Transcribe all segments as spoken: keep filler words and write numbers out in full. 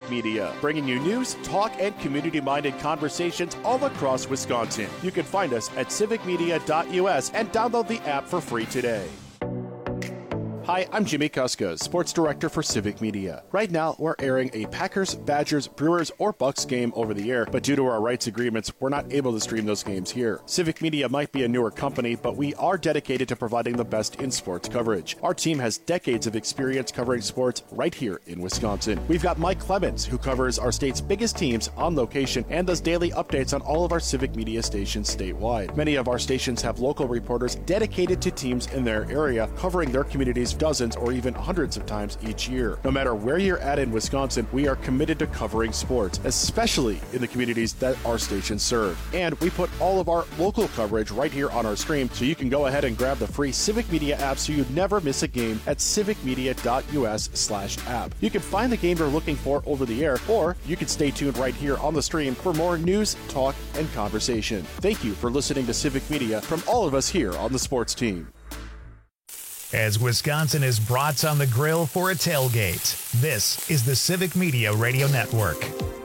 Media, bringing you news, talk, and community-minded conversations all across Wisconsin. You can find us at civic media dot U S and download the app for free today. Hi, I'm Jimmy Kuska, Sports Director for Civic Media. Right now, we're airing a Packers, Badgers, Brewers, or Bucks game over the air, but due to our rights agreements, we're not able to stream those games here. Civic Media might be a newer company, but we are dedicated to providing the best in sports coverage. Our team has decades of experience covering sports right here in Wisconsin. We've got Mike Clemens, who covers our state's biggest teams on location and does daily updates on all of our Civic Media stations statewide. Many of our stations have local reporters dedicated to teams in their area, covering their communities dozens or even hundreds of times each year. No matter where you're at in Wisconsin, we are committed to covering sports, especially in the communities that our stations serve. And we put all of our local coverage right here on our stream, so you can go ahead and grab the free Civic Media app so you never miss a game at civic media dot U S slash app. You can find the game you're looking for over the air, or you can stay tuned right here on the stream for more news, talk, and conversation. Thank you for listening to Civic Media from all of us here on the sports team. As Wisconsin is brats on the grill for a tailgate, this is the Civic Media Radio Network.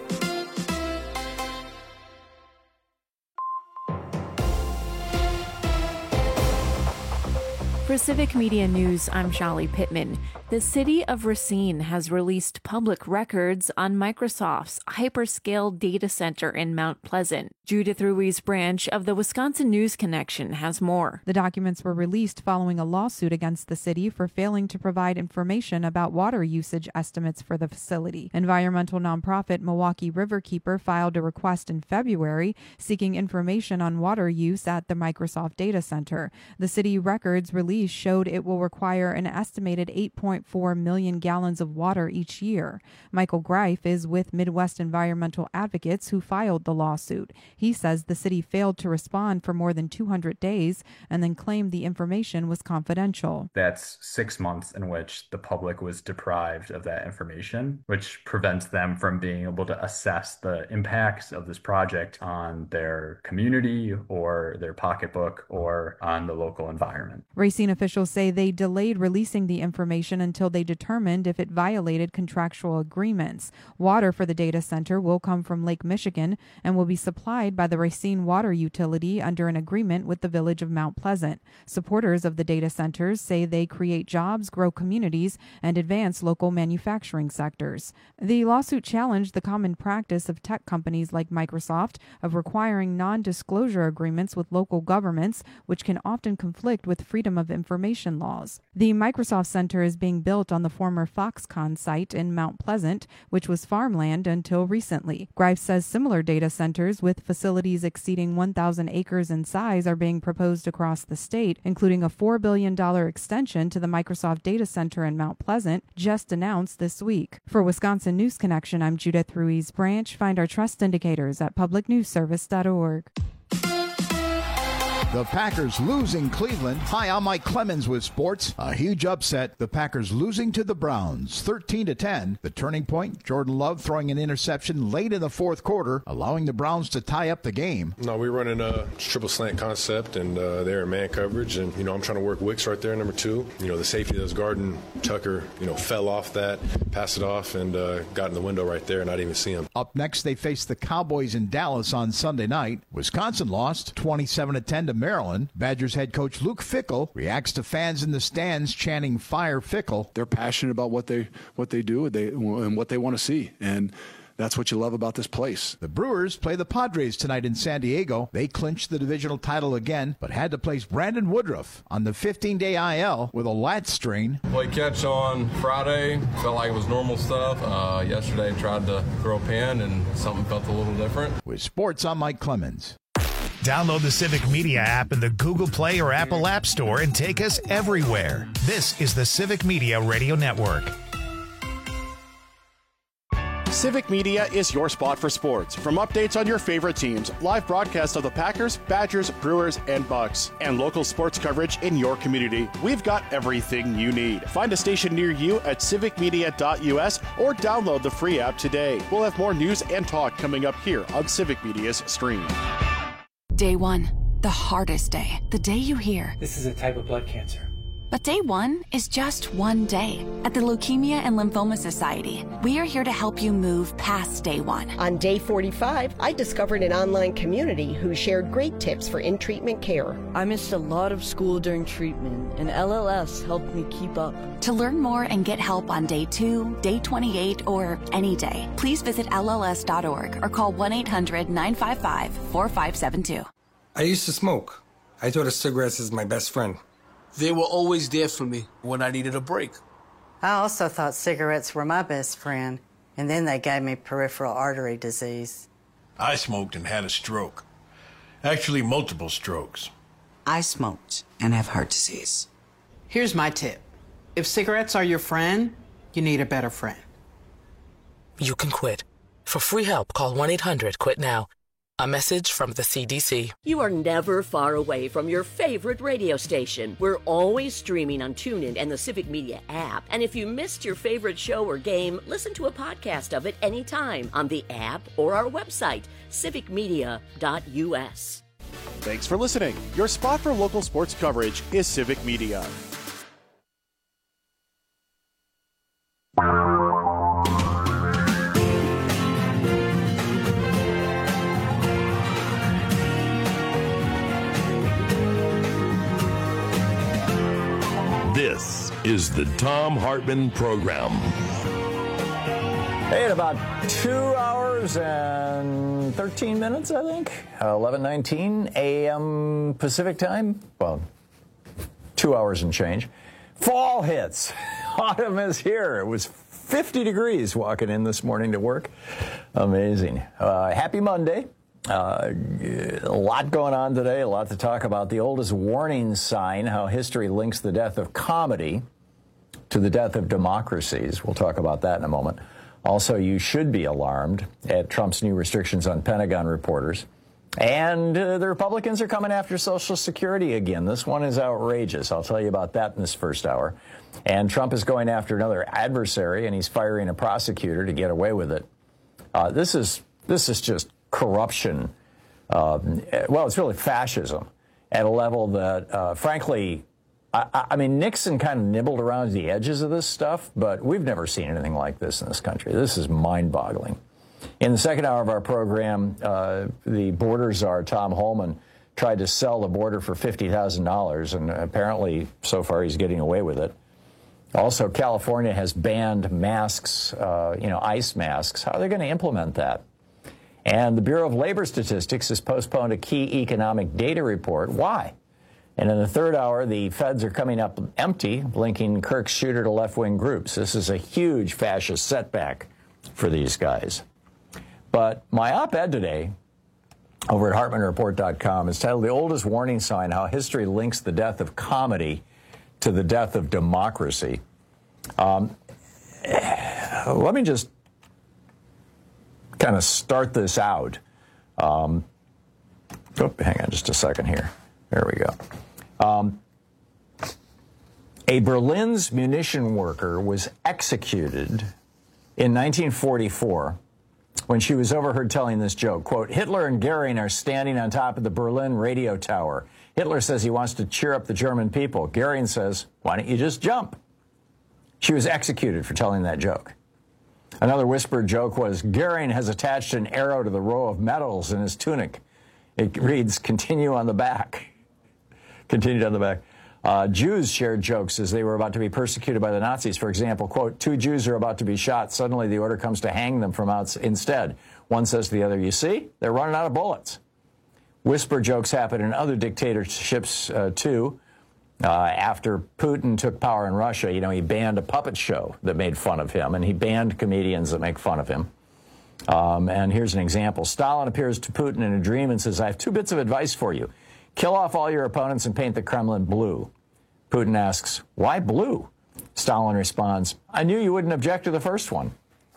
For Civic Media News, I'm Shali Pittman. The city of Racine has released public records on Microsoft's hyperscale data center in Mount Pleasant. Judith Ruiz Branch of the Wisconsin News Connection has more. The documents were released following a lawsuit against the city for failing to provide information about water usage estimates for the facility. Environmental nonprofit Milwaukee Riverkeeper filed a request in February seeking information on water use at the Microsoft data center. The city records released showed it will require an estimated eight point four million gallons of water each year. Michael Greif is with Midwest Environmental Advocates, who filed the lawsuit. He says the city failed to respond for more than two hundred days and then claimed the information was confidential. That's six months in which the public was deprived of that information, which prevents them from being able to assess the impacts of this project on their community or their pocketbook or on the local environment. Racine officials say they delayed releasing the information until they determined if it violated contractual agreements. Water for the data center will come from Lake Michigan and will be supplied by the Racine Water Utility under an agreement with the village of Mount Pleasant. Supporters of the data centers say they create jobs, grow communities, and advance local manufacturing sectors. The lawsuit challenged the common practice of tech companies like Microsoft of requiring non-disclosure agreements with local governments, which can often conflict with freedom of information laws. The Microsoft Center is being built on the former Foxconn site in Mount Pleasant, which was farmland until recently. Greif says similar data centers with facilities exceeding one thousand acres in size are being proposed across the state, including a four billion dollars extension to the Microsoft data center in Mount Pleasant, just announced this week. For Wisconsin News Connection, I'm Judith Ruiz Branch. Find our trust indicators at public news service dot org. The Packers losing Cleveland. Hi, I'm Mike Clemens with sports. A huge upset. The Packers losing to the Browns, thirteen to ten. The turning point, Jordan Love throwing an interception late in the fourth quarter, allowing the Browns to tie up the game. No, we're running a triple slant concept, and uh, they're in man coverage. And, you know, I'm trying to work Wicks right there, number two. You know, the safety that was guarding Tucker, you know, fell off that, passed it off, and uh, got in the window right there, and I didn't even see him. Up next, they face the Cowboys in Dallas on Sunday night. Wisconsin lost twenty-seven to ten to Maryland. Badgers head coach Luke Fickell reacts to fans in the stands chanting "Fire Fickell." They're passionate about what they what they do they, and what they want to see, and that's what you love about this place. The Brewers play the Padres tonight in San Diego. They clinched the divisional title again, but had to place Brandon Woodruff on the fifteen-day I L with a lat strain. Played catch on Friday. Felt like it was normal stuff. Uh, yesterday tried to throw a pin, and something felt a little different. With sports, I'm Mike Clemens. Download the Civic Media app in the Google Play or Apple App Store and take us everywhere. This is the Civic Media Radio Network. Civic Media is your spot for sports. From updates on your favorite teams, live broadcasts of the Packers, Badgers, Brewers, and Bucks, and local sports coverage in your community, we've got everything you need. Find a station near you at civic media dot U S or download the free app today. We'll have more news and talk coming up here on Civic Media's stream. Day one, the hardest day. The day you hear, this is a type of blood cancer. But day one is just one day. At the Leukemia and Lymphoma Society, we are here to help you move past day one. On day forty-five, I discovered an online community who shared great tips for in-treatment care. I missed a lot of school during treatment, and L L S helped me keep up. To learn more and get help on day two, day twenty-eight, or any day, please visit L L S dot org or call one eight hundred nine five five four five seven two. I used to smoke. I thought of cigarettes as my best friend. They were always there for me when I needed a break. I also thought cigarettes were my best friend, and then they gave me peripheral artery disease. I smoked and had a stroke. Actually, multiple strokes. I smoked and have heart disease. Here's my tip. If cigarettes are your friend, you need a better friend. You can quit. For free help, call one eight hundred quit now. A message from the C D C. You are never far away from your favorite radio station. We're always streaming on TuneIn and the Civic Media app. And if you missed your favorite show or game, listen to a podcast of it anytime on the app or our website, civic media dot u s. Thanks for listening. Your spot for local sports coverage is Civic Media. This is the Thom Hartmann Program. Hey, at about two hours and thirteen minutes, I think, eleven nineteen a m Pacific time. Well, two hours and change. Fall hits. Autumn is here. It was fifty degrees walking in this morning to work. Amazing. Uh, happy Monday. Uh, a lot going on today, a lot to talk about. The oldest warning sign, how history links the death of comedy to the death of democracies. We'll talk about that in a moment. Also, you should be alarmed at Trump's new restrictions on Pentagon reporters. And uh, the Republicans are coming after Social Security again. This one is outrageous. I'll tell you about that in this first hour. And Trump is going after another adversary, and he's firing a prosecutor to get away with it. Uh, this is this is just corruption. Um, well, it's really fascism at a level that, uh, frankly, I, I mean, Nixon kind of nibbled around the edges of this stuff, but we've never seen anything like this in this country. This is mind-boggling. In the second hour of our program, uh, the border czar, Tom Homan, tried to sell the border for fifty thousand dollars, and apparently, so far, he's getting away with it. Also, California has banned masks, uh, you know, ice masks. How are they going to implement that? And the Bureau of Labor Statistics has postponed a key economic data report. Why? And in the third hour, the feds are coming up empty, linking Kirk's shooter to left-wing groups. This is a huge fascist setback for these guys. But my op-ed today over at Hartmann Report dot com is titled "The Oldest Warning Sign, How History Links the Death of Comedy to the Death of Democracy." Um, let me just kind of start this out. Um, oh, hang on just a second here. There we go. Um, a Berlin's munition worker was executed in nineteen forty-four when she was overheard telling this joke. Quote, "Hitler and Goering are standing on top of the Berlin radio tower. Hitler says he wants to cheer up the German people. Goering says, why don't you just jump?" She was executed for telling that joke. Another whispered joke was, "Goering has attached an arrow to the row of medals in his tunic. It reads, continue on the back." Continued on the back. Uh, Jews shared jokes as they were about to be persecuted by the Nazis. For example, quote, "Two Jews are about to be shot. Suddenly the order comes to hang them from outside instead. One says to the other, you see, they're running out of bullets." Whisper jokes happen in other dictatorships, uh, too. Uh, after Putin took power in Russia, you know, he banned a puppet show that made fun of him, and he banned comedians that make fun of him. Um, and here's an example. Stalin appears to Putin in a dream and says, "I have two bits of advice for you. Kill off all your opponents and paint the Kremlin blue." Putin asks, "Why blue?" Stalin responds, "I knew you wouldn't object to the first one."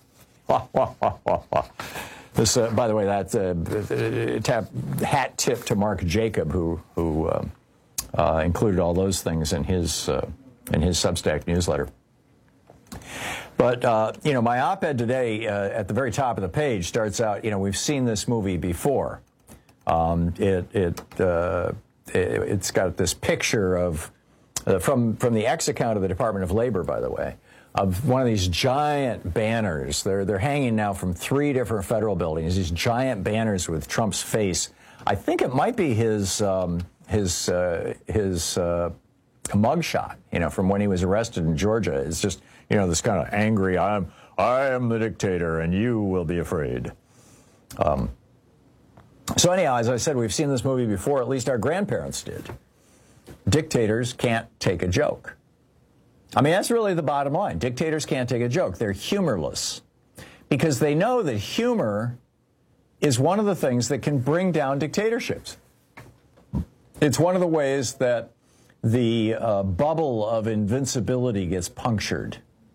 This, uh, by the way, that's a uh, tap, hat tip to Mark Jacob, who who uh, uh, included all those things in his uh, in his Substack newsletter. But uh, you know, my op-ed today uh, at the very top of the page starts out. You know, we've seen this movie before. Um, it it, uh, it it's got this picture of uh, from, from the X account of the Department of Labor, by the way, of one of these giant banners. They're, they're hanging now from three different federal buildings, these giant banners with Trump's face. I think it might be his, um, his, uh, his uh, mugshot, you know, from when he was arrested in Georgia. It's just, you know, this kind of angry, I'm, I am the dictator and you will be afraid. Um, so anyhow, as I said, we've seen this movie before, at least our grandparents did. Dictators can't take a joke. I mean, that's really the bottom line. Dictators can't take a joke. They're humorless because they know that humor is one of the things that can bring down dictatorships. It's one of the ways that the uh, bubble of invincibility gets punctured.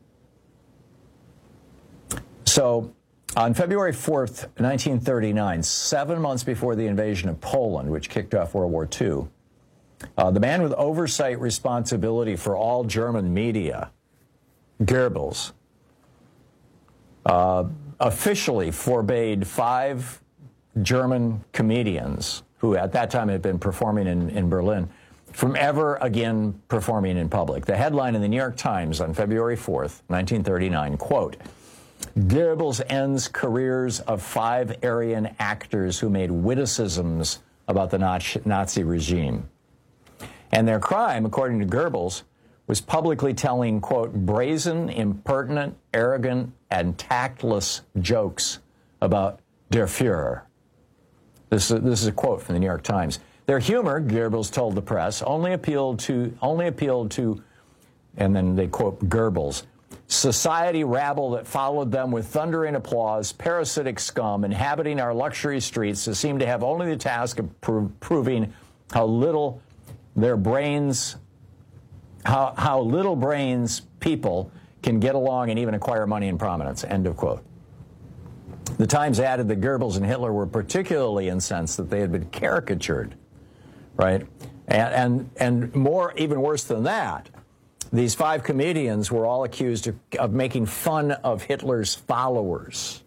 So on February fourth, nineteen thirty-nine, seven months before the invasion of Poland, which kicked off World War Two, Uh, the man with oversight responsibility for all German media, Goebbels, uh, officially forbade five German comedians who at that time had been performing in, in Berlin from ever again performing in public. The headline in the New York Times on February fourth, nineteen thirty-nine, quote, Goebbels ends careers of five Aryan actors who made witticisms about the Nazi regime. And their crime, according to Goebbels, was publicly telling, quote, brazen, impertinent, arrogant, and tactless jokes about der Führer. This is, this is a quote from the New York Times. Their humor, Goebbels told the press, only appealed to, only appealed to, and then they quote Goebbels, society rabble that followed them with thundering applause, parasitic scum inhabiting our luxury streets that seem to have only the task of pro- proving how little their brains, how, how little brains people can get along and even acquire money and prominence, end of quote. The Times added that Goebbels and Hitler were particularly incensed that they had been caricatured, right? And, and, and more, even worse than that, these five comedians were all accused of, of making fun of Hitler's followers.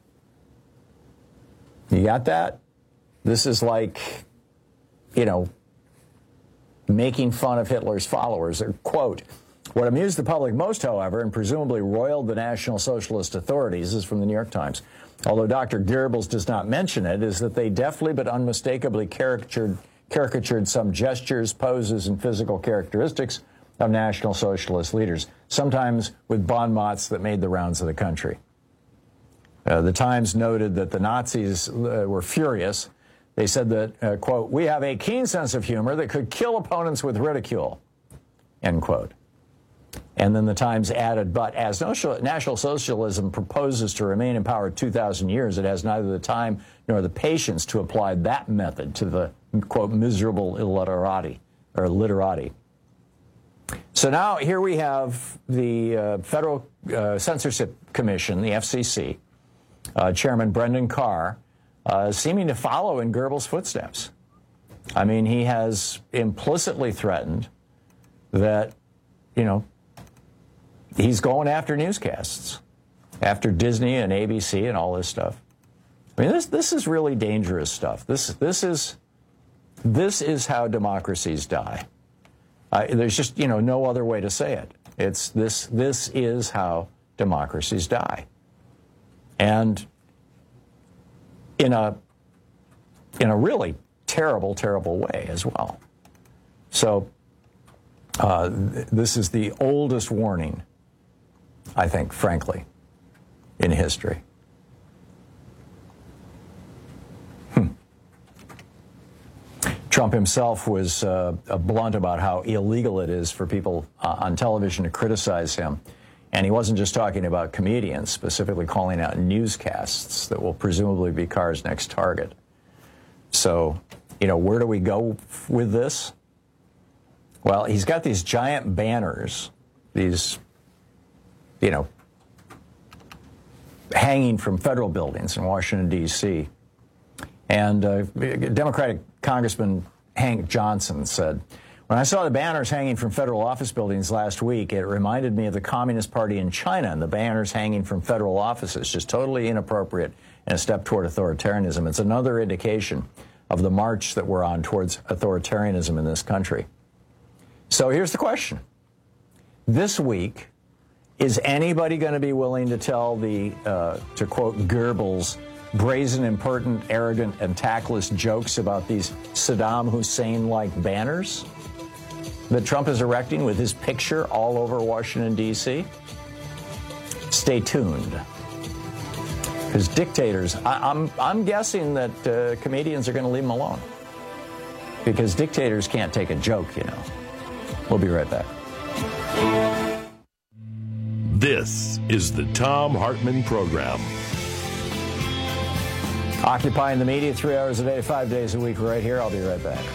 You got that? This is like, you know, making fun of Hitler's followers. Quote, what amused the public most, however, and presumably roiled the National Socialist authorities, is from the New York Times, although Doctor Goebbels does not mention it, is that they deftly but unmistakably caricatured, caricatured some gestures, poses, and physical characteristics of National Socialist leaders, sometimes with bon mots that made the rounds of the country. Uh, the Times noted that the Nazis uh, were furious. They said that, uh, quote, we have a keen sense of humor that could kill opponents with ridicule, end quote. And then the Times added, but as National Socialism proposes to remain in power two thousand years, it has neither the time nor the patience to apply that method to the, quote, miserable illiterati, or literati. So now here we have the uh, Federal uh, Censorship Commission, the F C C, uh, Chairman Brendan Carr, uh, seeming to follow in Goebbels' footsteps. I mean, he has implicitly threatened that, you know, he's going after newscasts, after Disney and A B C and all this stuff. I mean, this this is really dangerous stuff. This this is this is how democracies die. Uh, there's just, you know, no other way to say it. It's this this is how democracies die. And in a in a really terrible, terrible way as well. So uh, th- this is the oldest warning, I think, frankly, in history. Hmm. Trump himself was uh, blunt about how illegal it is for people uh, on television to criticize him. And he wasn't just talking about comedians, specifically calling out newscasts that will presumably be Carr's next target. So, you know, where do we go f- with this? Well, he's got these giant banners, these, you know, hanging from federal buildings in Washington, D C And uh, Democratic Congressman Hank Johnson said, when I saw the banners hanging from federal office buildings last week, it reminded me of the Communist Party in China and the banners hanging from federal offices, just totally inappropriate and a step toward authoritarianism. It's another indication of the march that we're on towards authoritarianism in this country. So here's the question. This week, is anybody going to be willing to tell the, uh, to quote Goebbels, brazen, impertinent, arrogant, and tactless jokes about these Saddam Hussein-like banners that Trump is erecting with his picture all over Washington, D C? Stay tuned. Because dictators, I, I'm, I'm guessing that uh, comedians are going to leave them alone. Because dictators can't take a joke, you know. We'll be right back. This is the Thom Hartmann Program. Occupying the media three hours a day, five days a week, right here. I'll be right back.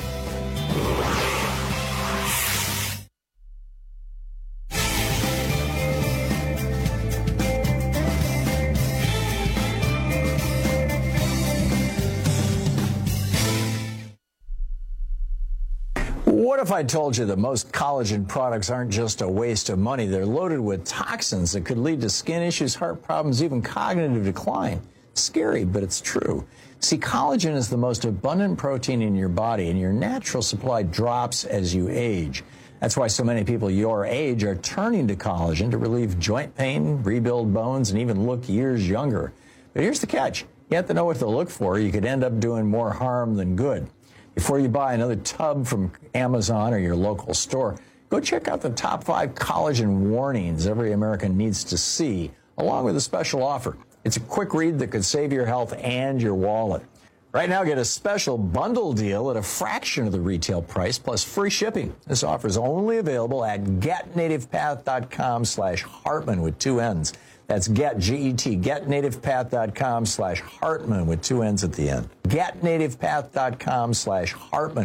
What if I told you that most collagen products aren't just a waste of money? They're loaded with toxins that could lead to skin issues, heart problems, even cognitive decline. Scary, but it's true. See, collagen is the most abundant protein in your body, and your natural supply drops as you age. That's why so many people your age are turning to collagen to relieve joint pain, rebuild bones, and even look years younger. But here's the catch. You have to know what to look for. You could end up doing more harm than good. Before you buy another tub from Amazon or your local store, go check out the top five collagen warnings every American needs to see, along with a special offer. It's a quick read that could save your health and your wallet. Right now, get a special bundle deal at a fraction of the retail price plus free shipping. This offer is only available at getnativepath.com slash Hartmann with two N's. That's get, G E T, getnativepath.com slash Hartmann with two N's at the end. Getnativepath.com slash Hartmann.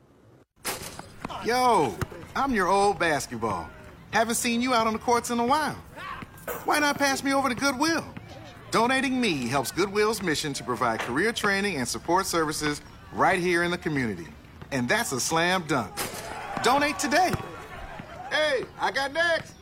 Yo, I'm your old basketball. Haven't seen you out on the courts in a while. Why not pass me over to Goodwill? Donating me helps Goodwill's mission to provide career training and support services right here in the community. And that's a slam dunk. Donate today. Hey, I got next.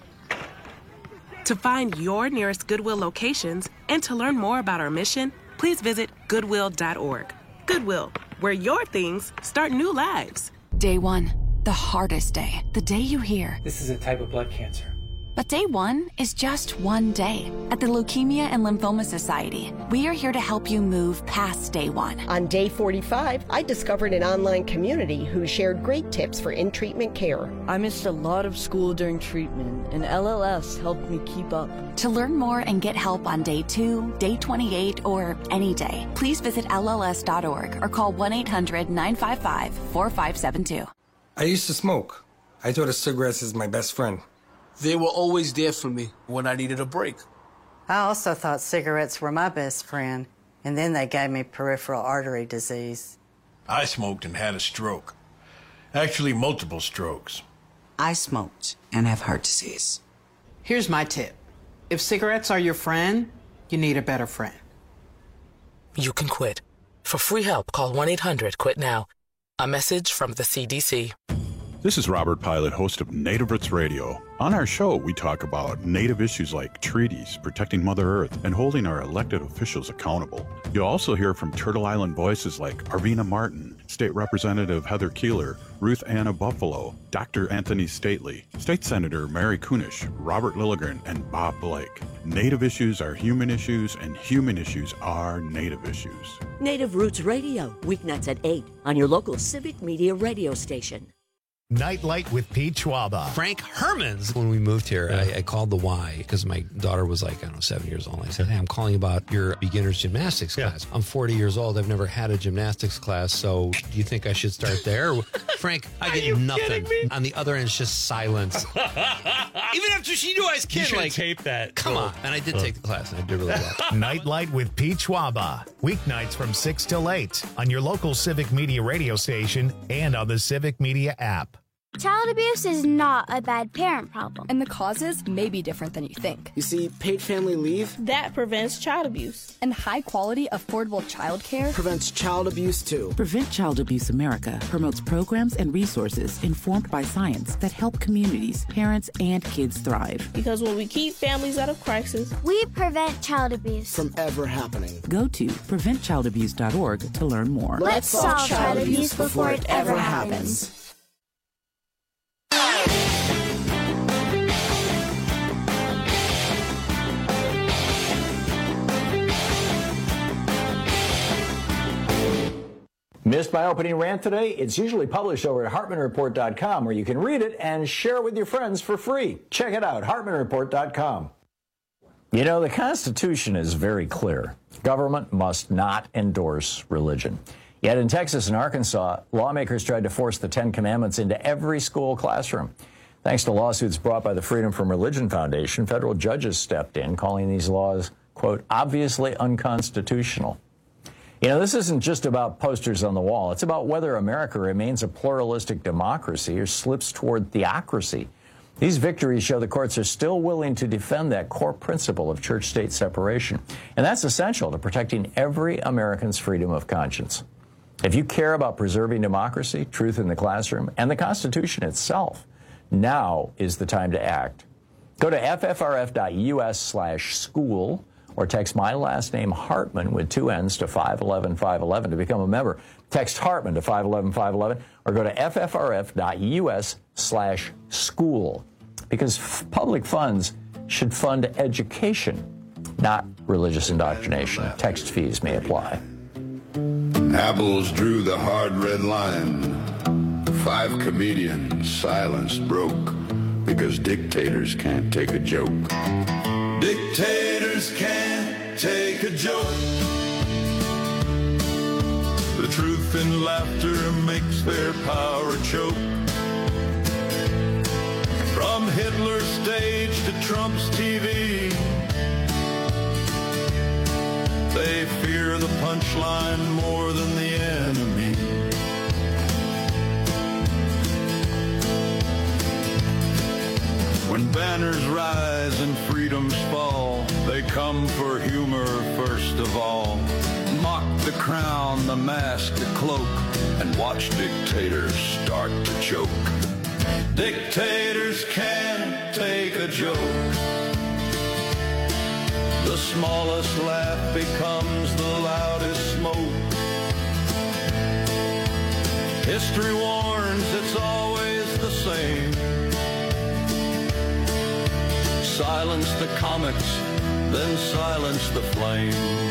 To find your nearest Goodwill locations and to learn more about our mission, please visit goodwill dot org. Goodwill, where your things start new lives. Day one, the hardest day, the day you hear. This is a type of blood cancer. But day one is just one day. At the Leukemia and Lymphoma Society, we are here to help you move past day one. On day forty-five, I discovered an online community who shared great tips for in-treatment care. I missed a lot of school during treatment, and L L S helped me keep up. To learn more and get help on day two, day twenty-eight, or any day, please visit L L S dot org or call one eight hundred nine five five four five seven two. I used to smoke. I thought of cigarettes as my best friend. They were always there for me when I needed a break. I also thought cigarettes were my best friend, and then they gave me peripheral artery disease. I smoked and had a stroke. Actually, multiple strokes. I smoked and have heart disease. Here's my tip. If cigarettes are your friend, you need a better friend. You can quit. For free help, call one eight hundred quit now. A message from the C D C. This is Robert Pilot, host of Native Roots Radio. On our show, we talk about Native issues like treaties, protecting Mother Earth, and holding our elected officials accountable. You'll also hear from Turtle Island voices like Arvina Martin, State Representative Heather Keeler, Ruth Anna Buffalo, Doctor Anthony Stately, State Senator Mary Kunish, Robert Lilligren, and Bob Blake. Native issues are human issues, and human issues are Native issues. Native Roots Radio, weeknights at eight on your local Civic Media radio station. Nightlight with Pete Schwaba. Frank Hermans. When we moved here, I, I called the Y because my daughter was like, I don't know, seven years old. I said, hey, I'm calling about your beginner's gymnastics yeah. class. I'm forty years old. I've never had a gymnastics class. So do you think I should start there? Frank, I get nothing. On the other end, it's just silence. Even after she knew I was kidding. You like, tape that. Come oh. on. And I did oh. take the class, and I did really well. Nightlight with Pete Schwaba. Weeknights from six till eight on your local Civic Media radio station and on the Civic Media app. Child abuse is not a bad parent problem, and the causes may be different than you think. You see, paid family leave that prevents child abuse, and high-quality, affordable child care prevents child abuse, too. Prevent Child Abuse America promotes programs and resources informed by science that help communities, parents, and kids thrive. Because when we keep families out of crisis, we prevent child abuse from ever happening. Go to prevent child abuse dot org to learn more. Let's solve child abuse before it ever happens. Missed my opening rant today? It's usually published over at Hartman Report dot com, where you can read it and share it with your friends for free. Check it out, Hartman Report dot com. You know, the Constitution is very clear. Government must not endorse religion. Yet in Texas and Arkansas, lawmakers tried to force the Ten Commandments into every school classroom. Thanks to lawsuits brought by the Freedom from Religion Foundation, federal judges stepped in, calling these laws, quote, obviously unconstitutional. You know, this isn't just about posters on the wall. It's about whether America remains a pluralistic democracy or slips toward theocracy. These victories show the courts are still willing to defend that core principle of church-state separation. And that's essential to protecting every American's freedom of conscience. If you care about preserving democracy, truth in the classroom, and the Constitution itself, now is the time to act. Go to F F R F dot U S slash school or text my last name Hartman with two N's to five one one five one one to become a member. Text Hartman to five one one five one one or go to F F R F dot U S slash school. Because f- public funds should fund education, not religious indoctrination. Text fees may apply. Apples drew the hard red line. Five comedians silenced broke because dictators can't take a joke. Dictators can't take a joke. The truth in laughter makes their power choke. From Hitler's stage to Trump's T V, they fear the punchline more than the enemy. When banners rise and freedoms fall, they come for humor first of all. Mock the crown, the mask, the cloak, and watch dictators start to choke. Dictators can't take a joke. The smallest laugh becomes the loudest smoke. History warns it's always the same. Silence the comics, then silence the flame.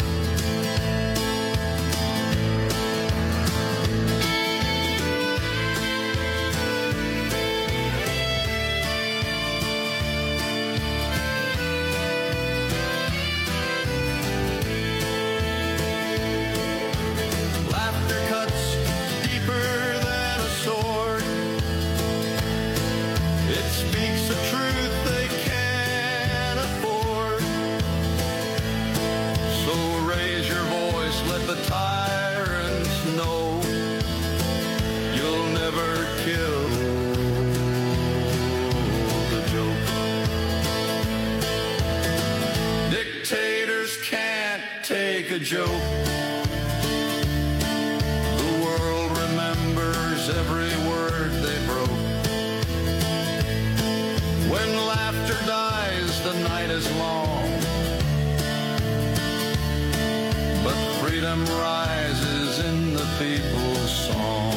Joke. The world remembers every word they broke. When laughter dies, the night is long, but freedom rises in the people's song.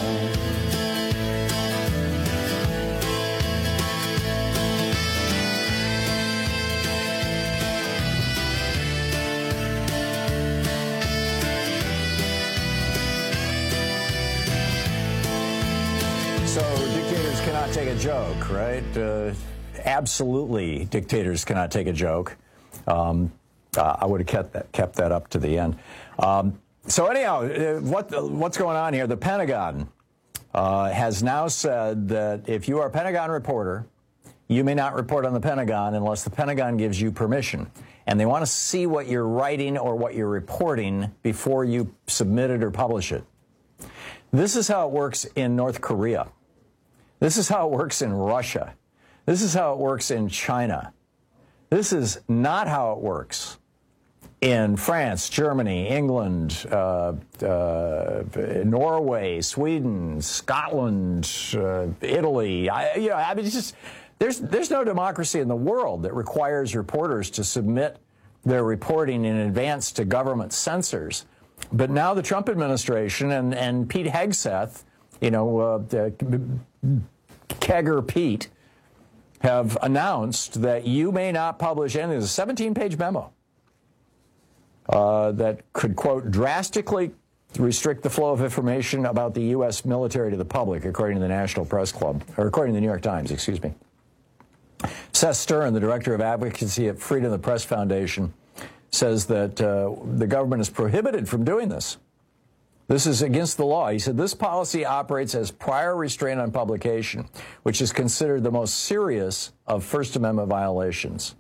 So dictators cannot take a joke, right? Uh, absolutely, dictators cannot take a joke. Um, uh, I would have kept that, kept that up to the end. Um, so anyhow, uh, what what's going on here? The Pentagon uh, has now said that if you are a Pentagon reporter, you may not report on the Pentagon unless the Pentagon gives you permission. And they want to see what you're writing or what you're reporting before you submit it or publish it. This is how it works in North Korea. This is how it works in Russia. This is how it works in China. This is not how it works in France, Germany, England, uh, uh, Norway, Sweden, Scotland, uh, Italy. I, you know, I mean, it's just there's there's no democracy in the world that requires reporters to submit their reporting in advance to government censors. But now the Trump administration and, and Pete Hegseth, you know, uh, Kegger Pete, have announced that you may not publish anything. There's a seventeen-page memo uh, that could, quote, drastically to restrict the flow of information about the U S military to the public, according to the National Press Club, or according to the New York Times, excuse me. Seth Stern, the director of advocacy at Freedom of the Press Foundation, says that uh, the government is prohibited from doing this. This is against the law. He said this policy operates as prior restraint on publication, which is considered the most serious of First Amendment violations.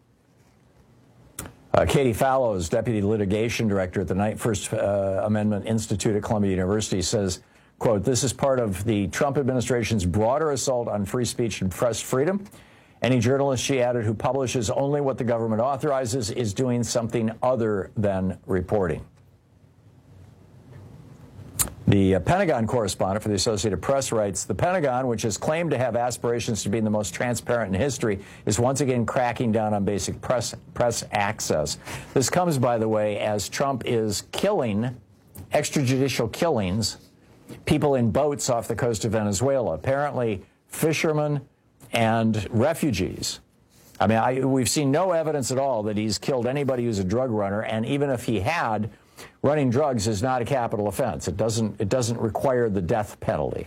Uh, Katie Fallows, deputy litigation director at the Knight First uh, Amendment Institute at Columbia University, says, quote, this is part of the Trump administration's broader assault on free speech and press freedom. Any journalist, she added, who publishes only what the government authorizes is doing something other than reporting. The uh, Pentagon correspondent for the Associated Press writes, the Pentagon, which has claimed to have aspirations to be the most transparent in history, is once again cracking down on basic press, press access. This comes, by the way, as Trump is killing, extrajudicial killings, people in boats off the coast of Venezuela, apparently fishermen and refugees. I mean, I, we've seen no evidence at all that he's killed anybody who's a drug runner, and even if he had, running drugs is not a capital offense. It doesn't, it doesn't require the death penalty.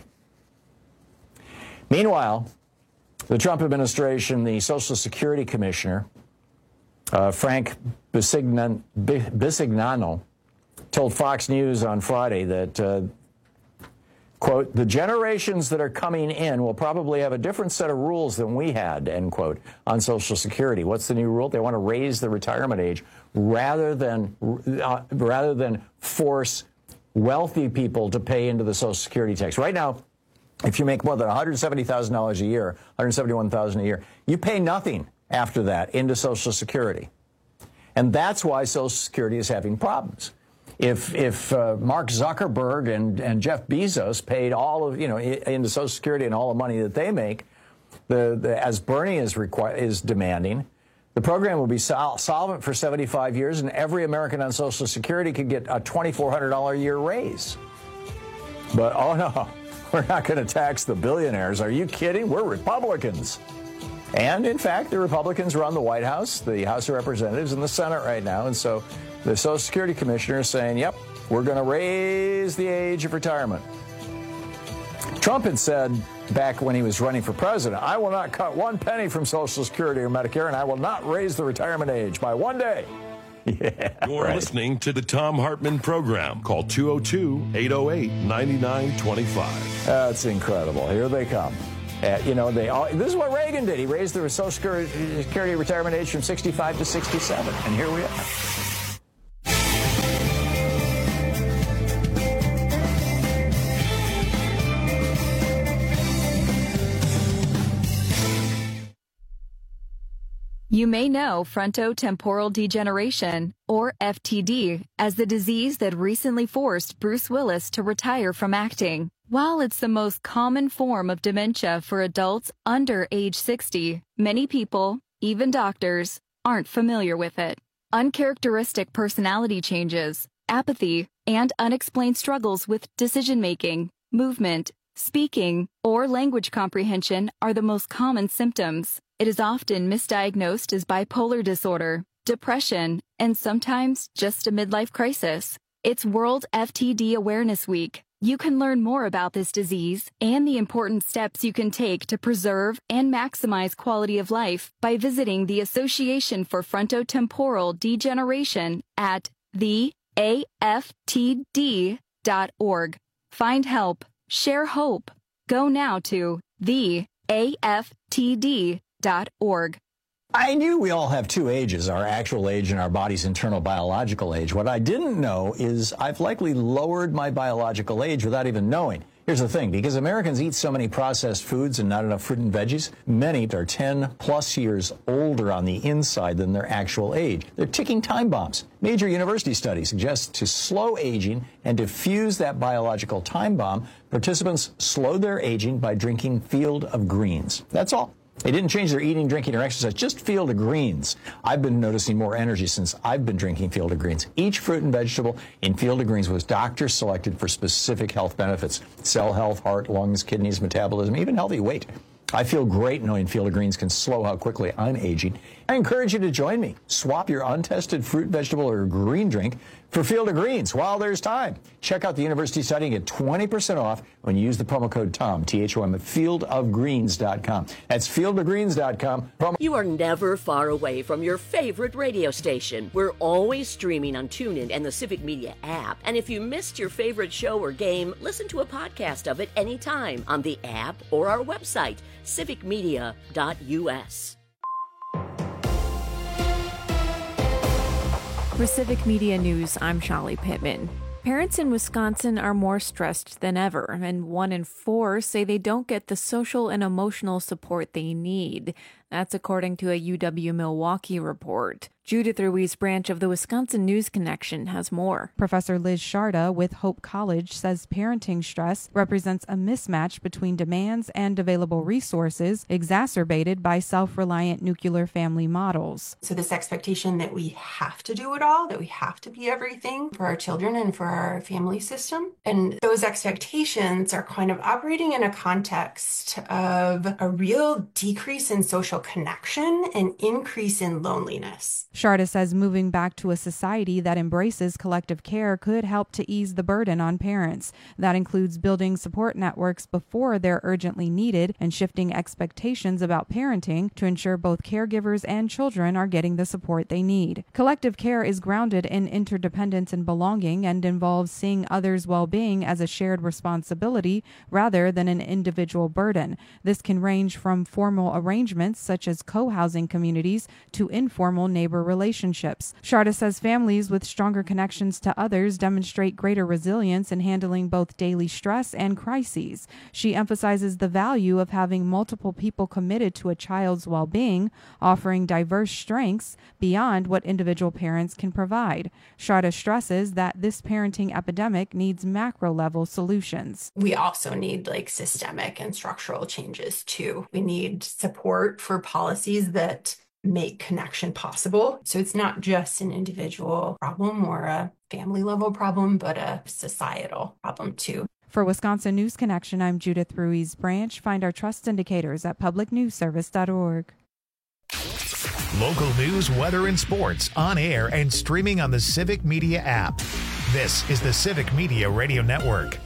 Meanwhile, the Trump administration, the Social Security Commissioner, uh, Frank Bisignano, Bisignano, told Fox News on Friday that, uh, quote, the generations that are coming in will probably have a different set of rules than we had, end quote, on Social Security. What's the new rule? They want to raise the retirement age rather than uh, rather than force wealthy people to pay into the Social Security tax. Right now, if you make more than one hundred seventy thousand dollars a year, one hundred seventy-one thousand dollars a year, you pay nothing after that into Social Security. And that's why Social Security is having problems. If if uh, Mark Zuckerberg and, and Jeff Bezos paid all of, you know, into Social Security and all the money that they make, the, the as Bernie is require, is demanding, the program will be sol- solvent for seventy-five years, and every American on Social Security could get a twenty-four hundred dollars a year raise. But, oh no, we're not going to tax the billionaires. Are you kidding? We're Republicans. And, in fact, the Republicans run the White House, the House of Representatives, and the Senate right now. And so the Social Security Commissioner is saying, yep, we're going to raise the age of retirement. Trump had said back when he was running for president, I will not cut one penny from Social Security or Medicare, and I will not raise the retirement age by one day. Yeah, You're right. listening to the Tom Hartman Program. Call two oh two, eight oh eight, nine nine two five. That's incredible. Here they come. Uh, you know, they all, this is what Reagan did. He raised the Social Security retirement age from sixty-five to sixty-seven. And here we are. You may know frontotemporal degeneration, or F T D, as the disease that recently forced Bruce Willis to retire from acting. While it's the most common form of dementia for adults under age sixty, many people, even doctors, aren't familiar with it. Uncharacteristic personality changes, apathy, and unexplained struggles with decision-making, movement, speaking, or language comprehension are the most common symptoms. It is often misdiagnosed as bipolar disorder, depression, and sometimes just a midlife crisis. It's World F T D Awareness Week. You can learn more about this disease and the important steps you can take to preserve and maximize quality of life by visiting the Association for Frontotemporal Degeneration at the A F T D dot org. Find help. Share hope. Go now to the A F T D dot org. I knew we all have two ages, our actual age and our body's internal biological age. What I didn't know is I've likely lowered my biological age without even knowing. Here's the thing, because Americans eat so many processed foods and not enough fruit and veggies, many are ten plus years older on the inside than their actual age. They're ticking time bombs. Major university studies suggest to slow aging and diffuse that biological time bomb, participants slowed their aging by drinking Field of Greens. That's all. They didn't change their eating, drinking, or exercise, just Field of Greens. I've been noticing more energy since I've been drinking Field of Greens. Each fruit and vegetable in Field of Greens was doctor selected for specific health benefits: cell health, heart, lungs, kidneys, metabolism, even healthy weight. I feel great knowing Field of Greens can slow how quickly I'm aging I encourage you to join me. Swap your untested fruit, vegetable, or green drink for Field of Greens while there's time. Check out the university study and get twenty percent off when you use the promo code TOM, T H O M, at field of greens dot com. That's field of greens dot com. Promo- you are never far away from your favorite radio station. We're always streaming on TuneIn and the Civic Media app. And if you missed your favorite show or game, listen to a podcast of it anytime on the app or our website, civic media dot U S. For Civic Media News, I'm Shali Pittman. Parents in Wisconsin are more stressed than ever, and one in four say they don't get the social and emotional support they need. That's according to a U W-Milwaukee report. Judith Ruiz Branch of the Wisconsin News Connection has more. Professor Liz Sharda with Hope College says parenting stress represents a mismatch between demands and available resources, exacerbated by self-reliant nuclear family models. So this expectation that we have to do it all, that we have to be everything for our children and for our family system. And those expectations are kind of operating in a context of a real decrease in social connection and increase in loneliness. Sharda says moving back to a society that embraces collective care could help to ease the burden on parents. That includes building support networks before they're urgently needed and shifting expectations about parenting to ensure both caregivers and children are getting the support they need. Collective care is grounded in interdependence and belonging and involves seeing others' well-being as a shared responsibility rather than an individual burden. This can range from formal arrangements such as co-housing communities to informal neighbor relationships. Sharda says families with stronger connections to others demonstrate greater resilience in handling both daily stress and crises. She emphasizes the value of having multiple people committed to a child's well-being, offering diverse strengths beyond what individual parents can provide. Sharda stresses that this parenting epidemic needs macro-level solutions. We also need like systemic and structural changes too. We need support for policies that make connection possible. So it's not just an individual problem or a family level problem, but a societal problem too. For Wisconsin News Connection, I'm Judith Ruiz Branch. Find our trust indicators at public news service dot org. Local news, weather, and sports on air and streaming on the Civic Media app. This is the Civic Media Radio Network.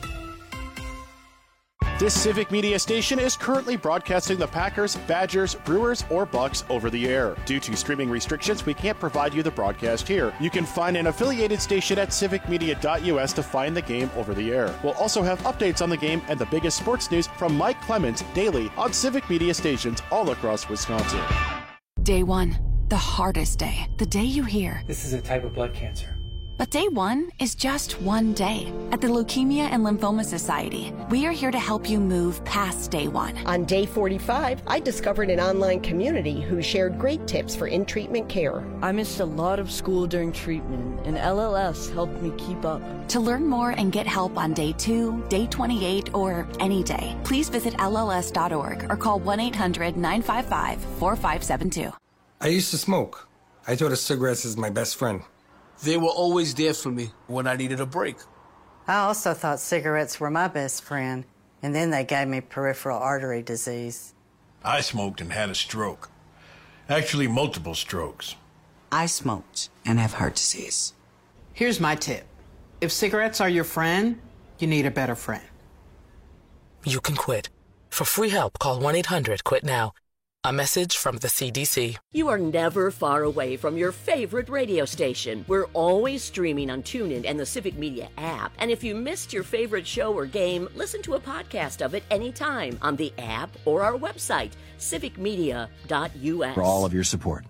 This Civic Media station is currently broadcasting the Packers, Badgers, Brewers, or Bucks over the air. Due to streaming restrictions, we can't provide you the broadcast here. You can find an affiliated station at civic media dot U S to find the game over the air. We'll also have updates on the game and the biggest sports news from Mike Clemens daily on Civic Media stations all across Wisconsin. Day one, the hardest day. The day you hear, "This is a type of blood cancer." But day one is just one day. At the Leukemia and Lymphoma Society, we are here to help you move past day one. On day forty-five, I discovered an online community who shared great tips for in-treatment care. I missed a lot of school during treatment, and L L S helped me keep up. To learn more and get help on day two, day twenty-eight, or any day, please visit L L S dot org or call one eight hundred nine five five four five seven two. I used to smoke. I thought of cigarettes as my best friend. They were always there for me when I needed a break. I also thought cigarettes were my best friend, and then they gave me peripheral artery disease. I smoked and had a stroke. Actually, multiple strokes. I smoked and have heart disease. Here's my tip. If cigarettes are your friend, you need a better friend. You can quit. For free help, call one eight hundred quit now. A message from the C D C. You are never far away from your favorite radio station. We're always streaming on TuneIn and the Civic Media app. And if you missed your favorite show or game, listen to a podcast of it anytime on the app or our website, civic media dot U S. For all of your support.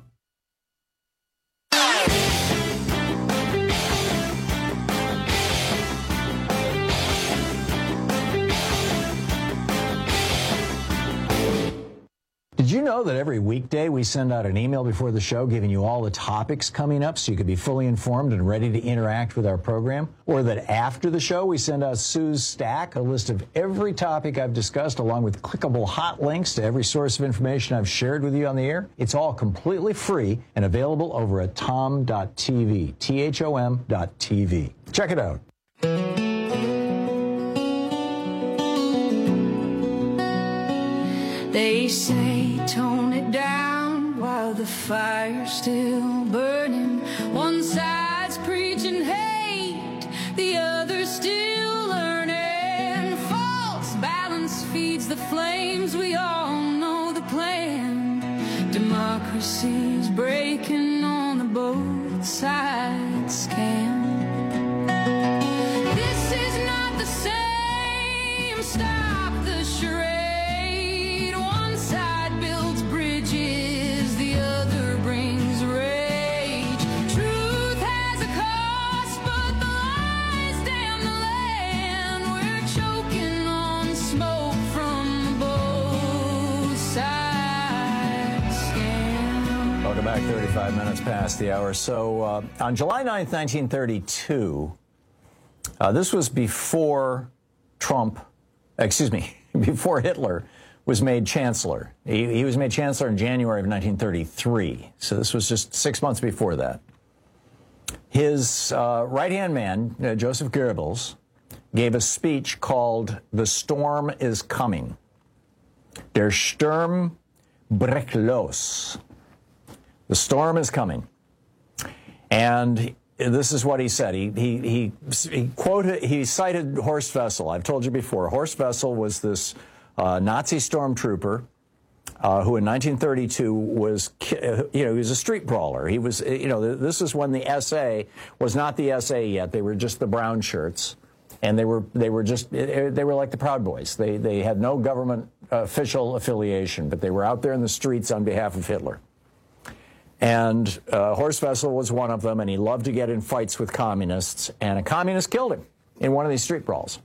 Did you know that every weekday we send out an email before the show giving you all the topics coming up so you can be fully informed and ready to interact with our program? Or that after the show we send out Sue's Stack, a list of every topic I've discussed along with clickable hot links to every source of information I've shared with you on the air? It's all completely free and available over at tom dot t v, T H O M dot T V. Check it out. They say tone it down while while the fire's still burning. One side's preaching hate, the other's still learning. False balance feeds the flames, we all know the plan. Democracy's breaking on the both sides can. This is not the same, stop the charade. One side builds bridges, the other brings rage. Truth has a cost, but the lies damn the land. We're choking on smoke from both sides. Scam. Welcome back, thirty-five minutes past the hour. So uh, on July ninth, nineteen thirty-two, uh, this was before Trump, excuse me, before Hitler was made chancellor. He, he was made chancellor in January of nineteen thirty-three. So this was just six months before that. His uh, right-hand man, uh, Joseph Goebbels, gave a speech called "The Storm is Coming." Der Sturm bricht los. The storm is coming. And this is what he said. He, he, he, he quoted, he cited Horst Wessel. I've told you before, Horst Wessel was this uh, Nazi stormtrooper uh, who in nineteen thirty-two was, you know, he was a street brawler. He was, you know, this is when the S A was not the S A yet. They were just the brown shirts. And they were, they were just, they were like the Proud Boys. They, they had no government official affiliation, but they were out there in the streets on behalf of Hitler. And uh, Horst Wessel was one of them, and he loved to get in fights with communists, and a communist killed him in one of these street brawls.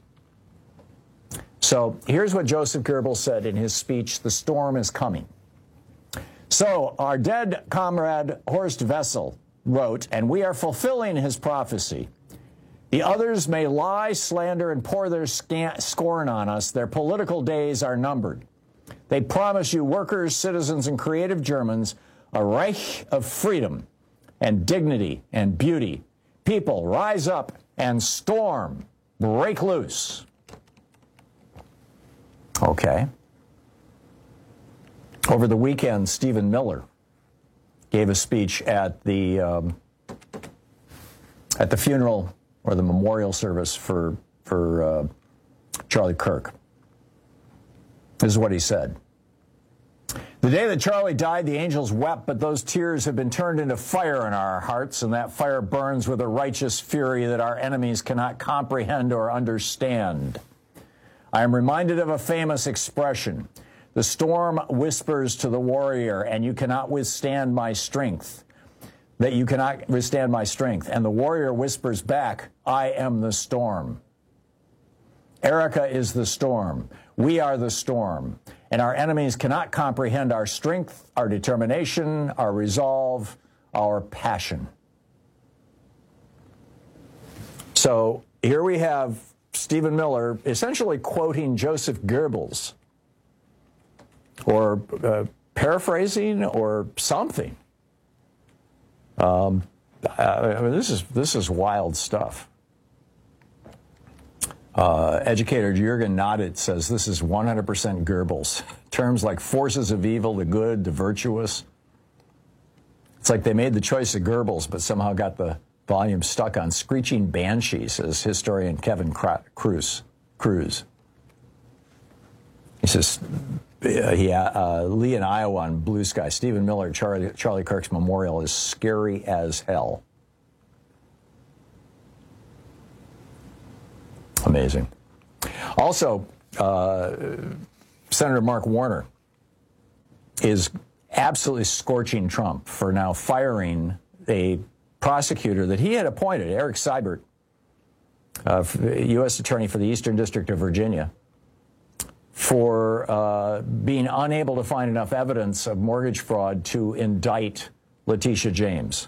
So here's what Joseph Goebbels said in his speech, "The storm is coming." So our dead comrade Horst Wessel wrote, and we are fulfilling his prophecy. The others may lie, slander, and pour their scorn on us. Their political days are numbered. They promise you workers, citizens, and creative Germans a Reich of freedom and dignity and beauty. People, rise up and storm, break loose. Okay. Over the weekend, Stephen Miller gave a speech at the um, at the funeral or the memorial service for for uh, Charlie Kirk. This is what he said. The day that Charlie died, the angels wept, but those tears have been turned into fire in our hearts, and that fire burns with a righteous fury that our enemies cannot comprehend or understand. I am reminded of a famous expression: the storm whispers to the warrior, and you cannot withstand my strength, that you cannot withstand my strength. And the warrior whispers back, I am the storm. Erica is the storm. We are the storm. And our enemies cannot comprehend our strength, our determination, our resolve, our passion. So here we have Stephen Miller essentially quoting Joseph Goebbels, or uh, paraphrasing or something. Um, I mean, this is this is wild stuff. Uh, educator Jürgen Nodit says this is one hundred percent Goebbels. Terms like forces of evil, the good, the virtuous. It's like they made the choice of Goebbels, but somehow got the volume stuck on screeching banshee, says historian Kevin Cruz. Cruz. He says, uh, he, uh, Lee in Iowa on Blue Sky, Stephen Miller, Charlie, Charlie Kirk's memorial is scary as hell. Amazing. Also, uh, Senator Mark Warner is absolutely scorching Trump for now firing a prosecutor that he had appointed, Eric Seibert, uh, U S Attorney for the Eastern District of Virginia, for uh, being unable to find enough evidence of mortgage fraud to indict Letitia James.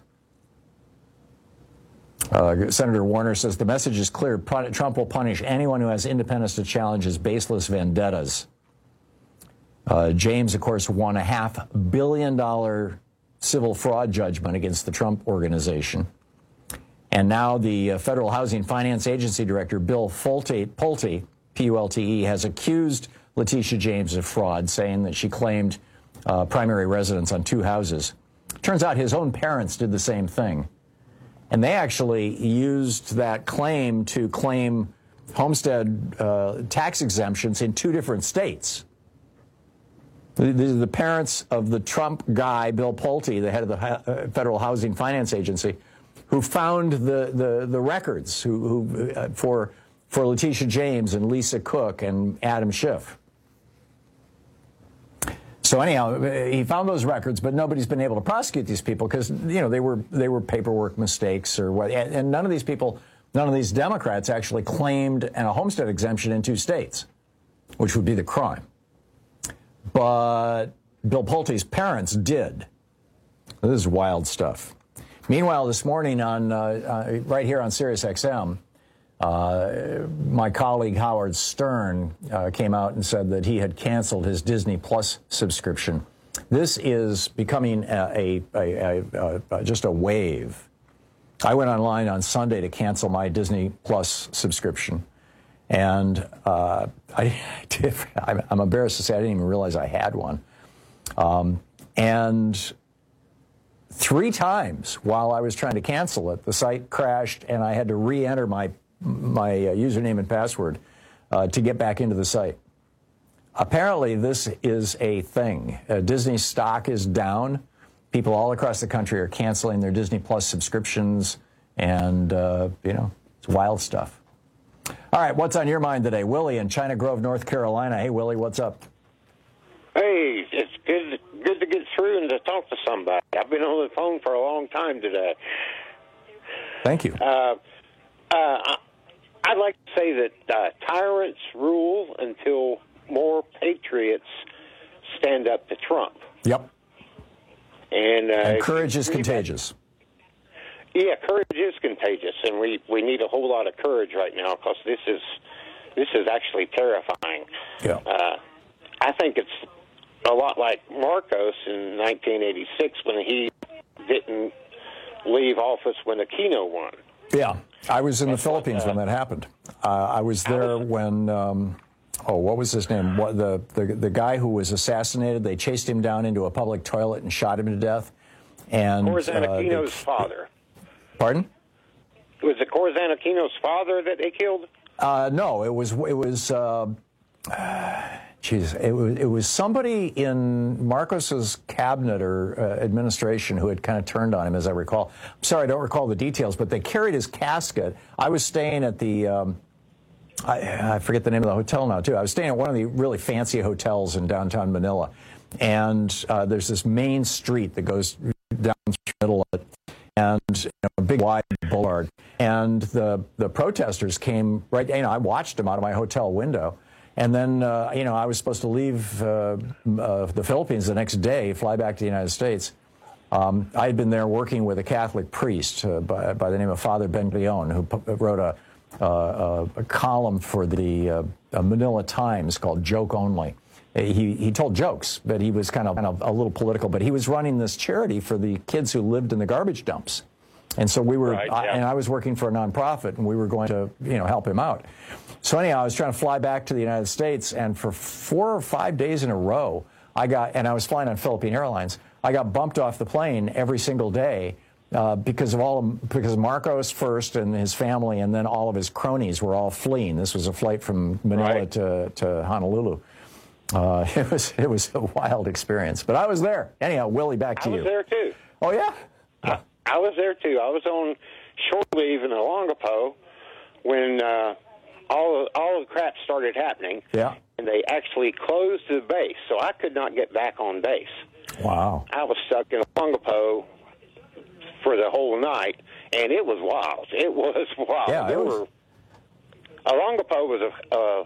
Uh, Senator Warner says the message is clear. Trump will punish anyone who has independence to challenge his baseless vendettas. Uh, James, of course, won a half billion dollar civil fraud judgment against the Trump organization. And now the uh, Federal Housing Finance Agency Director, Bill Pulte, Pulte, P U L T E, has accused Letitia James of fraud, saying that she claimed uh, primary residence on two houses Turns out his own parents did the same thing. And they actually used that claim to claim homestead uh, tax exemptions in two different states. These are the parents of the Trump guy, Bill Pulte, the head of the uh, Federal Housing Finance Agency, who found the, the, the records who, who, uh, for, for Letitia James and Lisa Cook and Adam Schiff. So anyhow, he found those records, but nobody's been able to prosecute these people because, you know, they were they were paperwork mistakes or what. And, and none of these people, none of these Democrats actually claimed a homestead exemption in two states, which would be the crime. But Bill Pulte's parents did. This is wild stuff. Meanwhile, this morning on uh, uh, right here on Sirius X M, uh, my colleague Howard Stern uh, came out and said that he had canceled his Disney Plus subscription. This is becoming a, a, a, a, a just a wave. I went online on Sunday to cancel my Disney Plus subscription, and uh, I did, I'm embarrassed to say I didn't even realize I had one. Um, and three times while I was trying to cancel it, the site crashed, and I had to re-enter my my uh, username and password uh, to get back into the site. Apparently, this is a thing. Uh, Disney stock is down. People all across the country are canceling their Disney Plus subscriptions, and, uh, you know, it's wild stuff. All right, what's on your mind today? Willie in China Grove, North Carolina. Hey, Willie, what's up? Hey, it's good, good to get through and to talk to somebody. I've been on the phone for a long time today. Thank you. Uh, uh, I'd like to say that uh, tyrants rule until more patriots stand up to Trump. Yep. And, uh, and courage is contagious. Yeah, courage is contagious, and we, we need a whole lot of courage right now because this is this is actually terrifying. Yeah. Uh, I think it's a lot like Marcos in nineteen eighty-six when he didn't leave office when Aquino won. Yeah, I was in the Philippines when that happened. Uh, I was there when, um, oh, what was his name? What, the, the the guy who was assassinated, they chased him down into a public toilet and shot him to death. And Corzine uh, Aquino's they, father. Pardon? Was it Corzine Aquino's father that they killed? Uh, no, it was, it was, uh, Jeez, it was, it was somebody in Marcos's cabinet or uh, administration who had kind of turned on him, as I recall. I'm sorry, I don't recall the details, but they carried his casket. I was staying at the, um, I, I forget the name of the hotel now, too. I was staying at one of the really fancy hotels in downtown Manila. And uh, there's this main street that goes down through the middle of it, and you know, a big wide boulevard. And the, the protesters came right, you know, I watched them out of my hotel window. And then, uh, you know, I was supposed to leave uh, uh, the Philippines the next day, fly back to the United States. Um, I had been there working with a Catholic priest uh, by, by the name of Father Ben Leon, who p- wrote a, uh, a column for the uh, Manila Times called Joke Only. He, he told jokes, but he was kind of, kind of a little political. But he was running this charity for the kids who lived in the garbage dumps. And so we were, right, yeah. I, and I was working for a nonprofit, and we were going to, you know, help him out. So anyhow, I was trying to fly back to the United States, and for four or five days in a row, I got, and I was flying on Philippine Airlines, I got bumped off the plane every single day uh, because of all, of, because of Marcos first and his family, and then all of his cronies were all fleeing. This was a flight from Manila right. to, to Honolulu. Uh, it was it was a wild experience, but I was there. Anyhow, Willie, back to I you. I was there too. Oh yeah. I, I was there too. I was on shore leave in Olongapo when uh, all all the crap started happening. Yeah. And they actually closed the base, so I could not get back on base. Wow. I was stuck in Olongapo for the whole night, and it was wild. It was wild. Yeah, there it was... were Olongapo was a. Uh,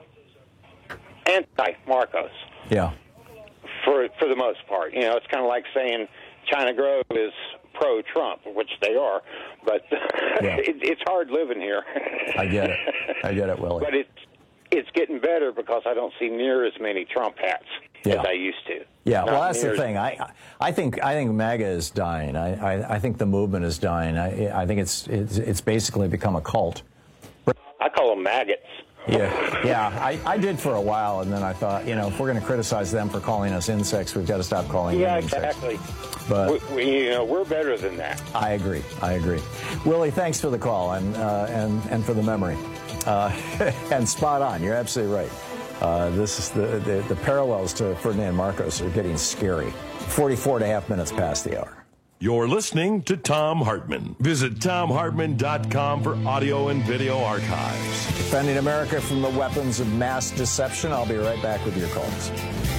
anti-Marcos. Yeah. For for the most part. You know, it's kind of like saying China Grove is pro-Trump, which they are, but yeah. it, it's hard living here. I get it. I get it, Willie. But it's, it's getting better because I don't see near as many Trump hats yeah. as I used to. Yeah, Not well, that's the as... thing. I I think I think MAGA is dying. I, I, I think the movement is dying. I I think it's it's it's basically become a cult. I call them maggots. Yeah, yeah, I, I did for a while, and then I thought, you know, if we're going to criticize them for calling us insects, we've got to stop calling yeah, them insects. exactly. But we, we, you know, we're better than that. I agree. I agree. Willie, thanks for the call and uh, and and for the memory. Uh, and spot on. You're absolutely right. Uh, this is the, the the parallels to Ferdinand Marcos are getting scary. forty-four and a half minutes past the hour. You're listening to Thom Hartmann. Visit Thom Hartmann dot com for audio and video archives. Defending America from the weapons of mass deception. I'll be right back with your calls.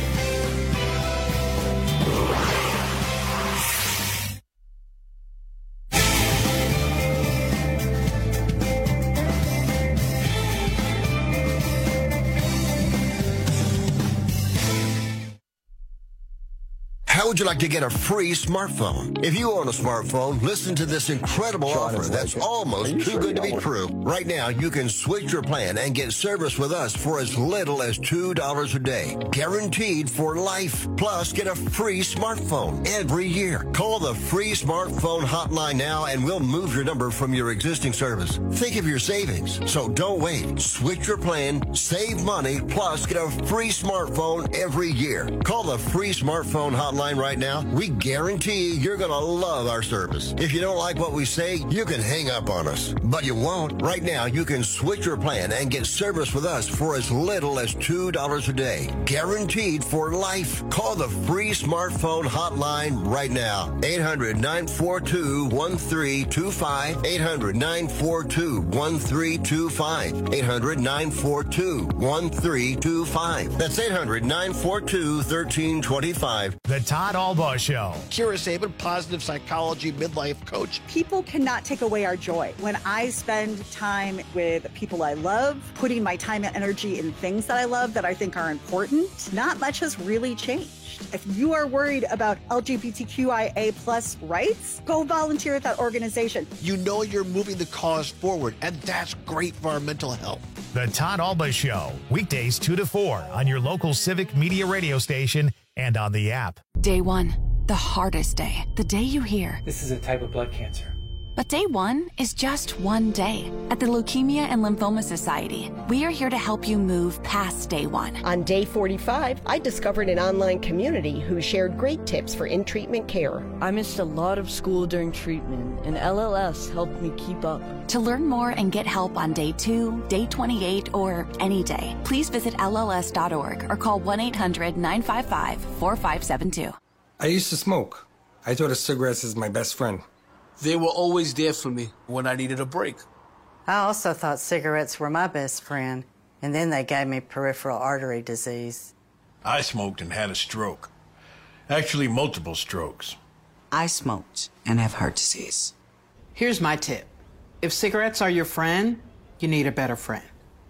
How would you like to get a free smartphone? If you own a smartphone, listen to this incredible Sean offer that's like almost too sure good to you be true. Right now, you can switch your plan and get service with us for as little as two dollars a day. Guaranteed for life. Plus, get a free smartphone every year. Call the free smartphone hotline now and we'll move your number from your existing service. Think of your savings. So don't wait. Switch your plan, save money, plus get a free smartphone every year. Call the free smartphone hotline right now. We guarantee you're going to love our service. If you don't like what we say, you can hang up on us. But you won't. Right now, you can switch your plan and get service with us for as little as two dollars a day. Guaranteed for life. Call the free smartphone hotline right now. eight hundred, nine four two, one three two five. eight hundred, nine four two, one three two five. eight hundred, nine four two, one three two five. That's eight hundred, nine four two, one three two five. The Todd Albaugh Show. Kira Sabin, positive psychology midlife coach. People cannot take away our joy. When I spend time with people I love, putting my time and energy in things that I love that I think are important, not much has really changed. If you are worried about L G B T Q I A plus rights, go volunteer at that organization. You know you're moving the cause forward, and that's great for our mental health. The Todd Albaugh Show, weekdays two to four on your local Civic Media radio station and on the app. Day one, the hardest day, the day you hear, this is a type of blood cancer. But day one is just one day. At the Leukemia and Lymphoma Society, we are here to help you move past day one. On day forty-five, I discovered an online community who shared great tips for in-treatment care. I missed a lot of school during treatment, and L L S helped me keep up. To learn more and get help on day two, day twenty-eight, or any day, please visit L L S dot org or call one eight hundred, nine five five, four five seven two. I used to smoke. I thought of cigarettes as my best friend. They were always there for me when I needed a break. I also thought cigarettes were my best friend, and then they gave me peripheral artery disease. I smoked and had a stroke. Actually, multiple strokes. I smoked and have heart disease. Here's my tip. If cigarettes are your friend, you need a better friend.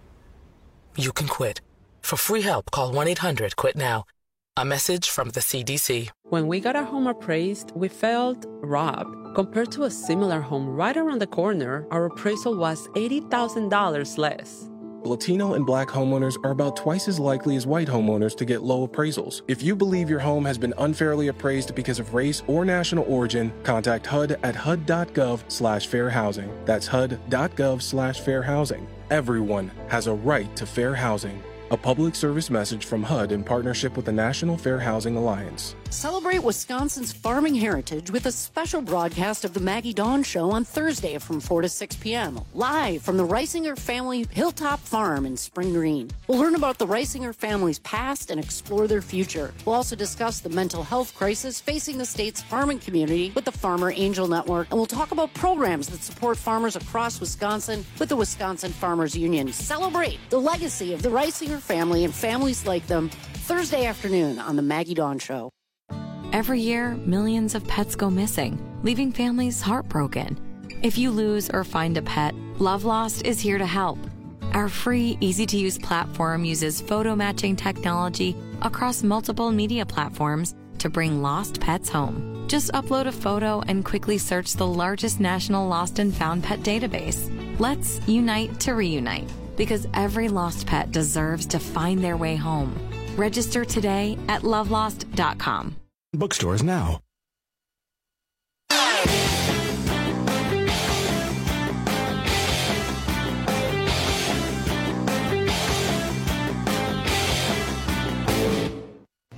You can quit. For free help, call one eight hundred quit now. A message from the C D C. When we got our home appraised, we felt robbed. Compared to a similar home right around the corner, our appraisal was eighty thousand dollars less. Latino and Black homeowners are about twice as likely as white homeowners to get low appraisals. If you believe your home has been unfairly appraised because of race or national origin, contact H U D at H U D dot gov slash fair housing. That's H U D dot gov slash fair housing. Everyone has a right to fair housing. A public service message from H U D in partnership with the National Fair Housing Alliance. Celebrate Wisconsin's farming heritage with a special broadcast of the Maggie Dawn Show on Thursday from four to six p.m. live from the Reisinger family Hilltop Farm in Spring Green. We'll learn about the Reisinger family's past and explore their future. We'll also discuss the mental health crisis facing the state's farming community with the Farmer Angel Network, and we'll talk about programs that support farmers across Wisconsin with the Wisconsin Farmers Union. Celebrate the legacy of the Reisinger family and families like them Thursday afternoon on the Maggie Dawn Show. Every year, millions of pets go missing, leaving families heartbroken. If you lose or find a pet, Love Lost is here to help. Our free, easy-to-use platform uses photo matching technology across multiple media platforms to bring lost pets home. Just upload a photo and quickly search the largest national lost and found pet database. Let's unite to reunite, because every lost pet deserves to find their way home. Register today at love lost dot com. Bookstores now.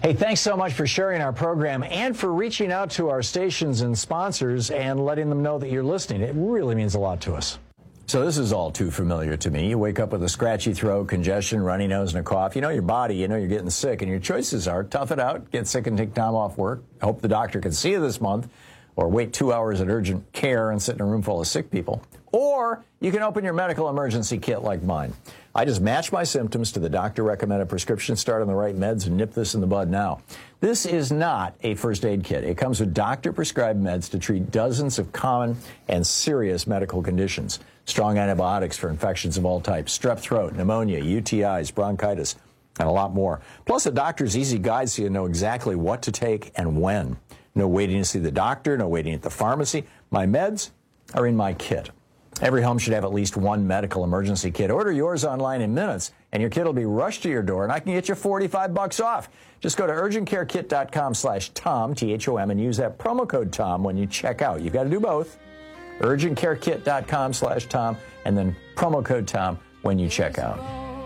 Hey, thanks so much for sharing our program and for reaching out to our stations and sponsors and letting them know that you're listening. It really means a lot to us. So this is all too familiar to me. You wake up with a scratchy throat, congestion, runny nose, and a cough. You know your body, you know you're getting sick, and your choices are tough it out, get sick and take time off work, hope the doctor can see you this month, or wait two hours at urgent care and sit in a room full of sick people. Or you can open your medical emergency kit like mine. I just match my symptoms to the doctor-recommended prescription, start on the right meds, and nip this in the bud now. This is not a first aid kit. It comes with doctor-prescribed meds to treat dozens of common and serious medical conditions. Strong antibiotics for infections of all types, strep throat, pneumonia, U T Is, bronchitis, and a lot more. Plus a doctor's easy guide so you know exactly what to take and when. No waiting to see the doctor, no waiting at the pharmacy. My meds are in my kit. Every home should have at least one medical emergency kit. Order yours online in minutes, and your kit will be rushed to your door, and I can get you forty-five bucks off. Just go to urgent care kit dot com slash Tom, T H O M, and use that promo code Tom when you check out. You've got to do both. urgent care kit dot com slash Tom, and then promo code Tom when you check out.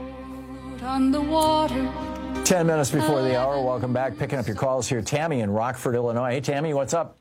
On the water. Ten minutes before the hour. Welcome back. Picking up your calls here. Tammy in Rockford, Illinois. Hey, Tammy, what's up?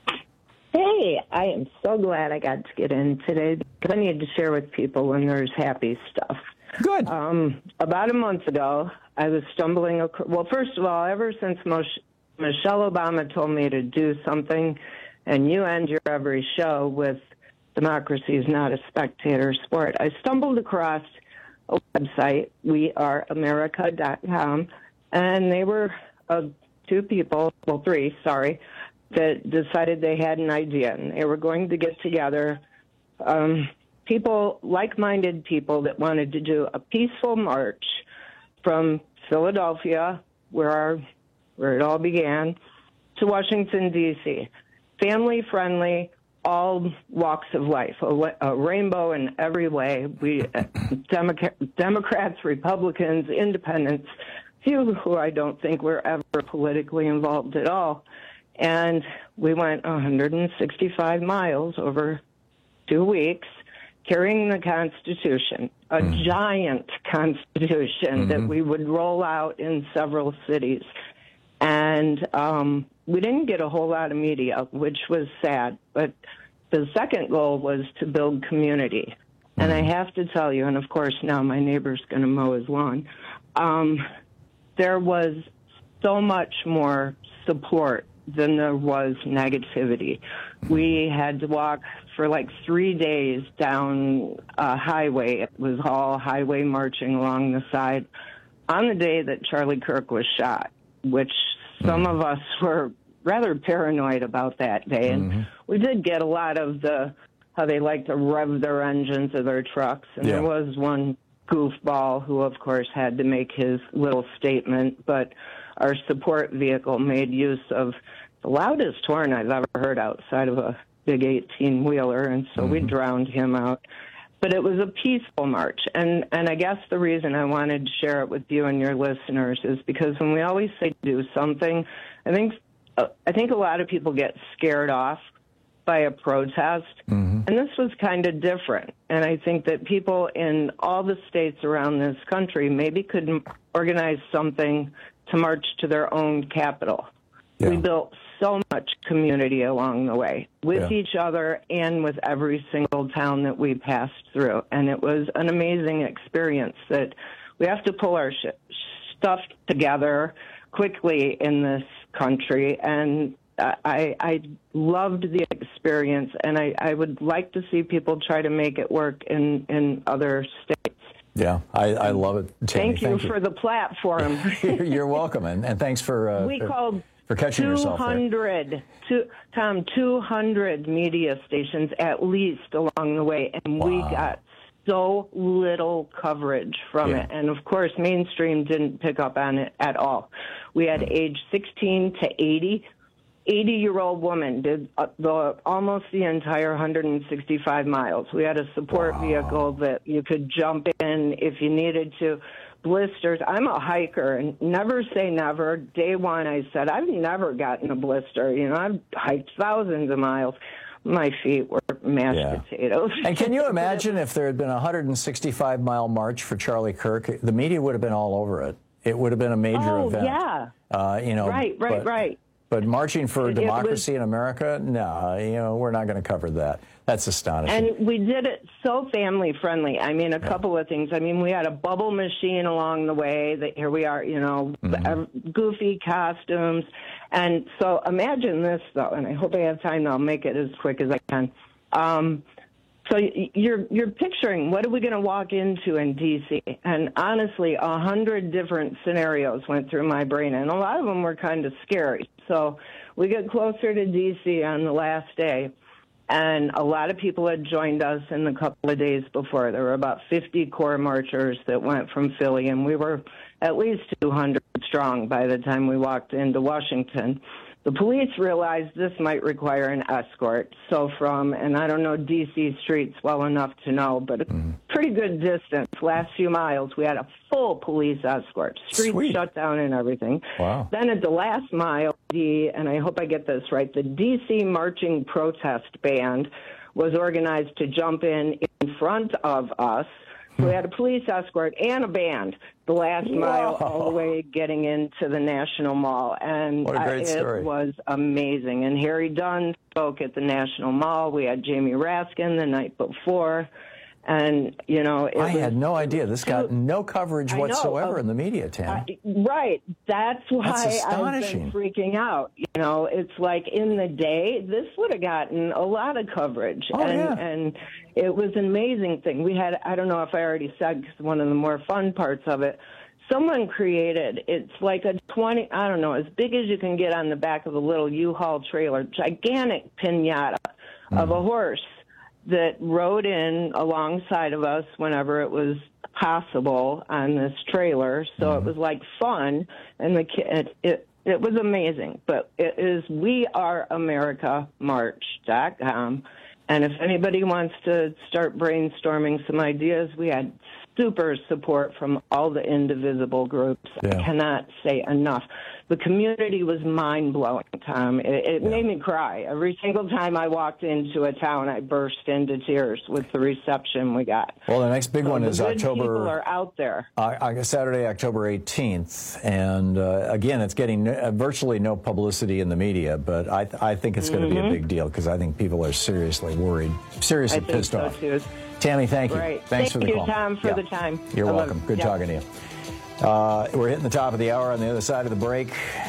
Hey, I am so glad I got to get in today because I need to share with people when there's happy stuff. Good. Um, about a month ago, I was stumbling across, well, first of all, ever since Moshe, Michelle Obama told me to do something, and you end your every show with democracy is not a spectator sport, I stumbled across a website, we are america dot com, and they were uh, two people, well, three, sorry, that decided they had an idea, and they were going to get together, um, people, like-minded people that wanted to do a peaceful march from Philadelphia, where our, where it all began, to Washington, D C Family-friendly, all walks of life, a, a rainbow in every way. We, uh, Democrat, Democrats, Republicans, independents, few who I don't think were ever politically involved at all. And we went one hundred sixty-five miles over two weeks, carrying the Constitution, a mm. giant Constitution mm-hmm. that we would roll out in several cities. And um, we didn't get a whole lot of media, which was sad. But the second goal was to build community. Mm. And I have to tell you, and of course now my neighbor's going to mow his lawn, um, there was so much more support than there was negativity. We had to walk for like three days down a highway. It was all highway marching along the side on the day that Charlie Kirk was shot, which some of us were rather paranoid about that day. And mm-hmm. we did get a lot of the, how they like to rev their engines of their trucks. And yeah. there was one goofball who, of course, had to make his little statement, but our support vehicle made use of the loudest horn I've ever heard outside of a big eighteen-wheeler, and so mm-hmm. we drowned him out. But it was a peaceful march, and, and I guess the reason I wanted to share it with you and your listeners is because when we always say do something, I think uh, I think a lot of people get scared off by a protest, mm-hmm. and this was kind of different. And I think that people in all the states around this country maybe could organize something to march to their own capital. Yeah. We built so much community along the way with yeah. each other and with every single town that we passed through. And it was an amazing experience that we have to pull our sh- stuff together quickly in this country. And I, I loved the experience, and I, I would like to see people try to make it work in, in other states. Yeah, I, I love it, Tammy. Thank you Thank for you. the platform. You're welcome, and, and thanks for uh, we called for catching yourself there. two hundred, two, Tom, two hundred media stations at least along the way, and wow. we got so little coverage from yeah. it. And, of course, mainstream didn't pick up on it at all. We had mm-hmm. age sixteen to eighty. eighty-year-old woman did uh, the almost the entire one hundred sixty-five miles. We had a support wow. vehicle that you could jump in if you needed to. Blisters. I'm a hiker, and never say never. Day one, I said, I've never gotten a blister. You know, I've hiked thousands of miles. My feet were mashed yeah. potatoes. And can you imagine if there had been a one hundred sixty-five mile march for Charlie Kirk? The media would have been all over it. It would have been a major oh, event. yeah. Uh, you know, right, right, but, right. But marching for It- it democracy was- in America, no, you know, we're not going to cover that. That's astonishing. And we did it so family friendly. I mean, a Yeah. couple of things. I mean, we had a bubble machine along the way. That here we are, you know, Mm-hmm. goofy costumes. And so imagine this, though, and I hope I have time. I'll make it as quick as I can. Um, so y- you're you're picturing what are we going to walk into in D C? And honestly, a hundred different scenarios went through my brain, and a lot of them were kind of scary. So we get closer to D C on the last day. And a lot of people had joined us in the couple of days before. There were about fifty core marchers that went from Philly, and we were at least two hundred strong by the time we walked into Washington. The police realized this might require an escort. So from, and I don't know D C streets well enough to know, but a pretty good distance, last few miles, we had a full police escort, streets Sweet. shut down and everything. Wow. Then at the last mile, the, and I hope I get this right, the D C Marching Protest Band was organized to jump in in front of us. So we had a police escort and a band the last mile all the way getting into the National Mall. And What a great uh, it story. was amazing. And Harry Dunn spoke at the National Mall. We had Jamie Raskin the night before. And, you know, it I was, had no idea. This got no coverage I know, whatsoever uh, in the media, Tam. Uh, right. That's why That's I've astonishing. been freaking out. You know, it's like in the day, this would have gotten a lot of coverage. Oh, and, yeah. and it was an amazing thing. We had, I don't know if I already said, because one of the more fun parts of it, someone created, it's like a twenty, I don't know, as big as you can get on the back of a little U-Haul trailer, gigantic pinata Mm. of a horse that rode in alongside of us whenever it was possible on this trailer. So Mm-hmm. it was like fun, and the kid, it, it was amazing. But it is we are america march dot com. And if anybody wants to start brainstorming some ideas, we had super support from all the indivisible groups. Yeah. I cannot say enough. The community was mind-blowing, Tom. It, it Yeah. made me cry. Every single time I walked into a town, I burst into tears with the reception we got. Well, the next big So one the is good people October. are out there. Uh, Saturday, October eighteenth, and uh, again, it's getting no, uh, virtually no publicity in the media, but I, th- I think it's going to be a Mhm. big deal because I think people are seriously worried, seriously I think pissed so, off. too. Tammy, thank you. Right. Thanks Thank for the you, call. Tom, for Yeah. the time. You're I love- welcome. Good yeah. talking to you. Uh, we're hitting the top of the hour. On the other side of the break,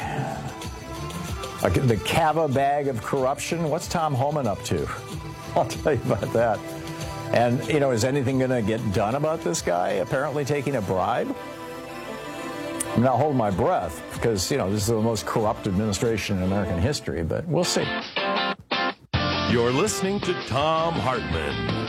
uh, the Cava bag of corruption. What's Tom Homan up to? I'll tell you about that. And, you know, is anything going to get done about this guy apparently taking a bribe? I'm not holding my breath because, you know, this is the most corrupt administration in American history, but we'll see. You're listening to Thom Hartmann.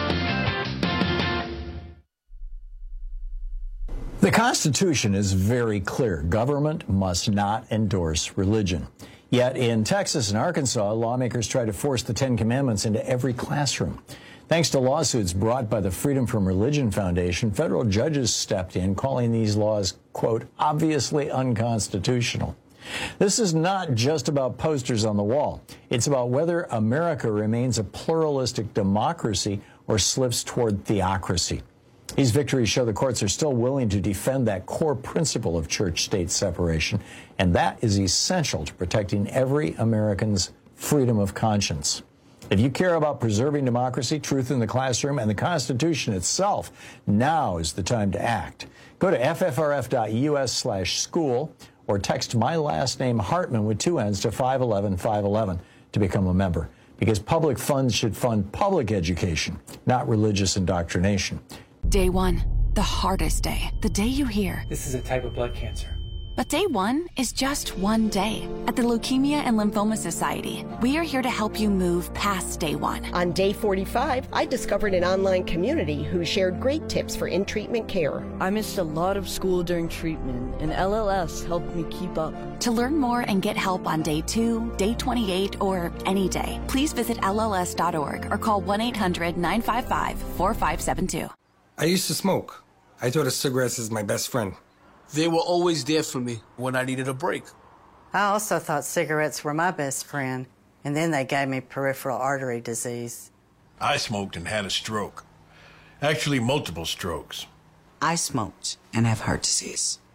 The Constitution is very clear. Government must not endorse religion. Yet in Texas and Arkansas, lawmakers try to force the Ten Commandments into every classroom. Thanks to lawsuits brought by the Freedom from Religion Foundation, federal judges stepped in, calling these laws, quote, obviously unconstitutional. This is not just about posters on the wall. It's about whether America remains a pluralistic democracy or slips toward theocracy. These victories show the courts are still willing to defend that core principle of church-state separation, and that is essential to protecting every American's freedom of conscience. If you care about preserving democracy, truth in the classroom, and the Constitution itself, now is the time to act. Go to f f r f dot u s slash school or text my last name Hartman with two N's to five eleven five eleven to become a member, because public funds should fund public education, not religious indoctrination. Day one, the hardest day, the day you hear. This is a type of blood cancer. But day one is just one day. At the Leukemia and Lymphoma Society, we are here to help you move past day one. On day forty-five, I discovered an online community who shared great tips for in-treatment care. I missed a lot of school during treatment, and L L S helped me keep up. To learn more and get help on day two, day twenty-eight, or any day, please visit L L S dot org or call one eight hundred nine five five four five seven two. I used to smoke. I thought of cigarettes as my best friend. They were always there for me when I needed a break. I also thought cigarettes were my best friend, and then they gave me peripheral artery disease. I smoked and had a stroke. Actually, multiple strokes. I smoked and have heart disease.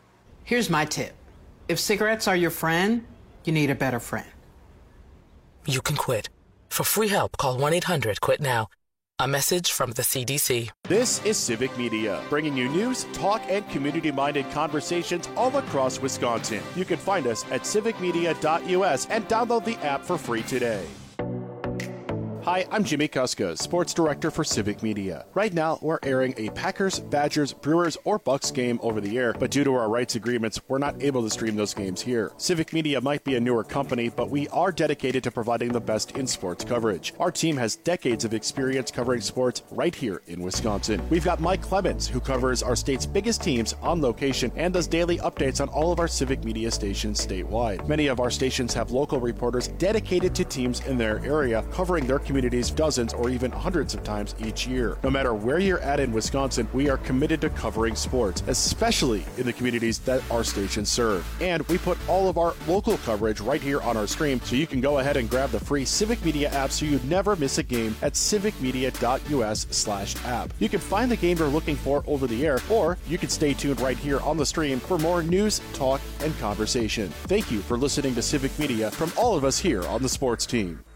Here's my tip. If cigarettes are your friend, you need a better friend. You can quit. For free help, call one eight hundred quit now. A message from the C D C. This is Civic Media, bringing you news, talk, and community-minded conversations all across Wisconsin. You can find us at civic media dot U S and download the app for free today. Hi, I'm Jimmy Kuska, Sports Director for Civic Media. Right now, we're airing a Packers, Badgers, Brewers, or Bucks game over the air, but due to our rights agreements, we're not able to stream those games here. Civic Media might be a newer company, but we are dedicated to providing the best in sports coverage. Our team has decades of experience covering sports right here in Wisconsin. We've got Mike Clemens, who covers our state's biggest teams on location and does daily updates on all of our Civic Media stations statewide. Many of our stations have local reporters dedicated to teams in their area, covering their communities dozens or even hundreds of times each year. No matter where you're at in Wisconsin, we are committed to covering sports, especially in the communities that our stations serve. And we put all of our local coverage right here on our stream, so you can go ahead and grab the free Civic Media app so you never miss a game at civic media dot U S slash app. You can find the game you're looking for over the air, or you can stay tuned right here on the stream for more news, talk, and conversation. Thank you for listening to Civic Media from all of us here on the sports team.